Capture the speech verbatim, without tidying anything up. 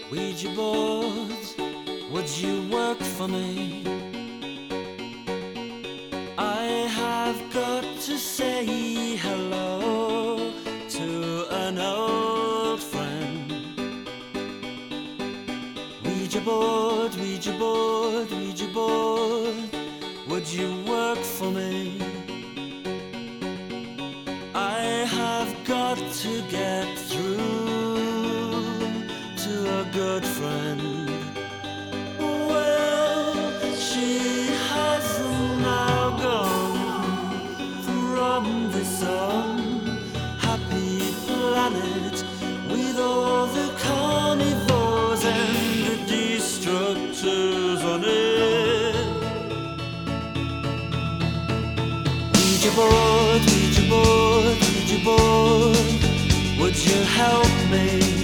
Ouija board, would you work for me? I have got to say hello to an old friend. Ouija board, Ouija board, Ouija board, would you work for me? I have got to get through to a good friend.